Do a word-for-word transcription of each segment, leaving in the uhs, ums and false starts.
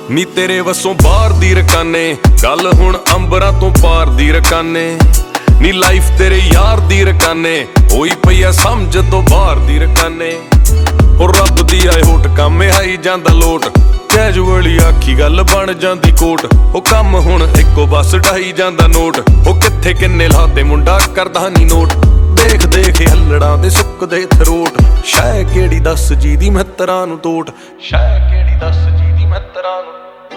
ਨੀ ਤੇਰੇ ਵਸੋਂ ਬਾਹਰ ਦੀ ਰਕਾਨੇ, ਗੱਲ ਹੁਣ ਅੰਬਰਾਂ ਤੋਂ ਪਾਰ ਦੀ ਰਕਾਨੇ। ਨੀ ਲਾਈਫ ਤੇਰੇ ਯਾਰ ਦੀ ਰਕਾਨੇ, ਹੋਈ ਪਈ ਆ ਸਮਝ ਤੋਂ ਬਾਹਰ ਦੀ ਰਕਾਨੇ। ਉਹ ਰੱਬ ਦੀ ਆਏ ਹੋਟ ਕੰਮ ਆਈ ਜਾਂਦਾ ਲੋਟ, ਕੈਜੂਅਲੀ ਆਖੀ ਗੱਲ ਬਣ ਜਾਂਦੀ ਕੋਟ। ਉਹ ਕੰਮ ਹੁਣ ਇੱਕੋ ਬਸ ਢਾਈ ਜਾਂਦਾ ਨੋਟ, ਉਹ ਕਿੱਥੇ ਕਿੰਨੇ ਲਾਤੇ ਮੁੰਡਾ ਕਰਦਾ ਨੀ ਨੋਟ। ਦੇਖ ਦੇਖ ਹੱਲੜਾਂ ਦੇ ਸੁੱਕਦੇ ਥਰੋਟ, ਸ਼ਾਇ ਕਿਹੜੀ ਦੱਸ ਜੀ ਦੀ ਮਿੱਤਰਾਂ ਨੂੰ ਤੋਟ, ਸ਼ਾਇ ਕਿਹੜੀ ਦੱਸ ਜੀ ਦੀ ਮਿੱਤਰਾਂ ਨੂੰ।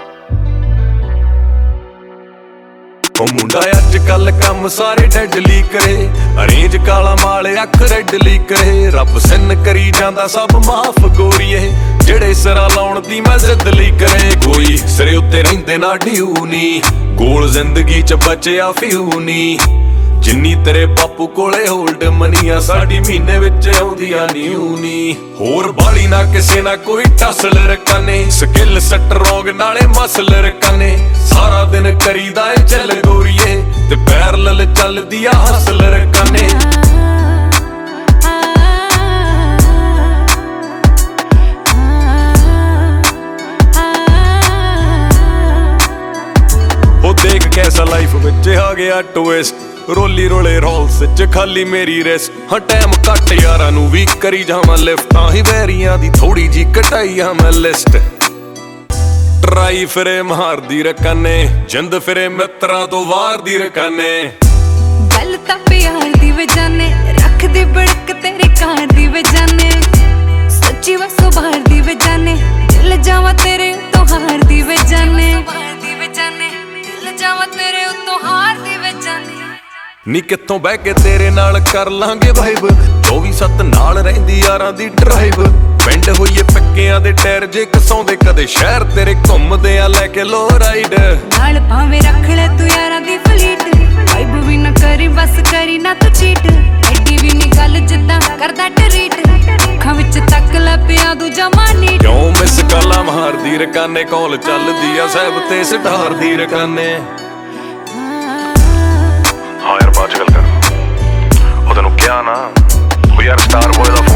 ਉਹ ਮੁੰਡਾ ਅੱਜ ਕੱਲ ਕੰਮ ਸਾਰੇ ਡੈਡਲੀ ਕਰੇ, ਅਰੇਂਜ ਕਾਲਾ ਮਾਲ ਅੱਖ ਰੈਡਲੀ ਕਰੇ। ਰੱਬ ਸਿੰਨ ਕਰੀ ਜਾਂਦਾ ਸਭ ਮਾਫ ਗੋਰੀਏ, ਜਿਹੜੇ ਸਿਰਾਂ ਲਾਉਣ ਦੀ ਮੈਂ ਜ਼ਿੱਦ ਲਈ ਕਰੇ। ਕੋਈ ਸਿਰੇ ਉੱਤੇ ਰਹਿੰਦੇ ਨਾ ਡਿਊ ਨੀ, ਗੋਲ ਜ਼ਿੰਦਗੀ ਚ ਬਚਿਆ ਫਿਊ ਨੀ। ਜਿੰਨੀ ਤੇਰੇ ਬਾਪੂ ਕੋਲੇ ਹੋਲਡ ਮਨੀਆਂ, ਸਾਡੀ ਮਹੀਨੇ ਵਿੱਚ ਆਉਂਦੀਆਂ ਨਿਊ ਨੀ। ਹੋਰ ਬਾਲੀ ਨਾ ਕਿਸੇ ਨਾ ਕੋਈ ਟਸਲ ਰਕਾਨੇ, ਸਕਿੱਲ ਸਟਰੋਂਗ ਨਾਲੇ ਮਸਲ ਰਕਾਨੇ। ਸਾਰਾ ਦਿਨ ਕਰੀਦਾ ਏ ਚੱਲ ਗੋਰੀਏ, ਤੇ ਪੈਰਲਲ ਚੱਲਦੀ ਆ ਹਸਲ ਰਕਾਨੇ। ਉਹ ਦੇਖ ਕੈਸਾ ਲਾਈਫ ਵਿੱਚ ਆ ਗਿਆ ਟਵਿਸਟ, ਰੋਲੀ ਰੋਲੇ ਰੋਲਸ ਚ ਖਾਲੀ ਮੇਰੀ ਰੈਸਟ। ਹਾਂ ਟਾਈਮ ਘੱਟ ਯਾਰਾਂ ਨੂੰ ਵੀ ਕਰੀ ਜਾਵਾਂ ਲਿਫਟ, ਤਾਂ ਹੀ ਵੈਰੀਆਂ ਦੀ ਥੋੜੀ ਜੀ ਘਟਾਈ ਆ ਮੈਂ ਲਿਸਟ। ਟਰਾਈ ਫਿਰੇ ਮਾਰਦੀ ਰਕਾਨੇ, ਜਿੰਦ ਫਿਰੇ ਮਿੱਤਰਾਂ ਤੋਂ ਵਾਰ ਦੀ ਰਕਾਨੇ। ਗੱਲ ਤਾਂ ਪਿਆਰ ਦੀ ਵਜਾਨੇ, ਰੱਖਦੀ ਬੜਕ ਤੇਰੇ ਕਾਰ ਦੀ ਵਜਾਨੇ। ਸੱਚੀ ਵਸੋਂ ਬਾਹਰ ਦੀ ਵਜਾਨੇ, ਦਿਲ ਜਾਵਾਂ ਤੇਰੇ ਉੱਤੋਂ ਹਾਰ ਦੀ ਵਜਾਨੇ। ਦਿਲ ਜਾਵਾਂ ਤੇਰੇ ਉੱਤੋਂ ਹਾਰ ਦੀ ਵਜਾਨੇ। ਨੀ ਕਿੱਥੋਂ ਬਹਿ ਕੇ ਤੇਰੇ ਨਾਲ ਕਰ ਲਾਂਗੇ ਵਾਈਬ, ਚੌਵੀ ਸੱਤ ਨਾਲ ਰਹਿੰਦੀ ਯਾਰਾਂ ਦੀ ਡਰਾਈਵ। ਪਿੰਡ ਹੋਈਏ ਪੱਕਿਆਂ ਦੇ ਟਾਇਰ ਜੇ ਕਸਾਉਂਦੇ, ਕਦੇ ਸ਼ਹਿਰ ਤੇਰੇ ਘੁੰਮਦੇ ਆ ਲੈ ਕੇ ਲੋ ਰਾਈਡ। ਨਾਲ ਭਾਵੇਂ ਰੱਖ ਲੈ ਤੂੰ ਯਾਰਾਂ ਦੀ ਫਲੀਟ, ਵਾਈਬ ਵੀ ਨਾ ਕਰੀ ਬਸ ਕਰੀ ਨਾ ਤੂੰ ਚੀਟ। ਐਡੀ ਵੀ ਨੀ ਗੱਲ ਜਿੱਦਾਂ ਕਰਦਾ ਟਰੀਟ, ਅੱਖਾਂ ਵਿੱਚ ਤੱਕ ਲੈ ਪਿਆ ਦੂਜਾ ਮਾਨੀ। ਕਿਉਂ ਮਿਸ ਕਾਲਾ ਮਾਰਦੀ ਰਕਾਨੇ, ਕਾਲ ਚੱਲਦੀ ਆ ਸਾਹਿਬ ਤੇ ਸਟਾਰ ਦੀ ਰਕਾਨੇ। ਹਾਂ ਯਾਰ ਬਾਅਦ ਚ ਗੱਲ ਕਰ, ਉਹ ਤੈਨੂੰ ਕਿਹਾ ਨਾ ਉਹ ਯਾਰ ਸਟਾਰ ਬੋਏ ਦਾ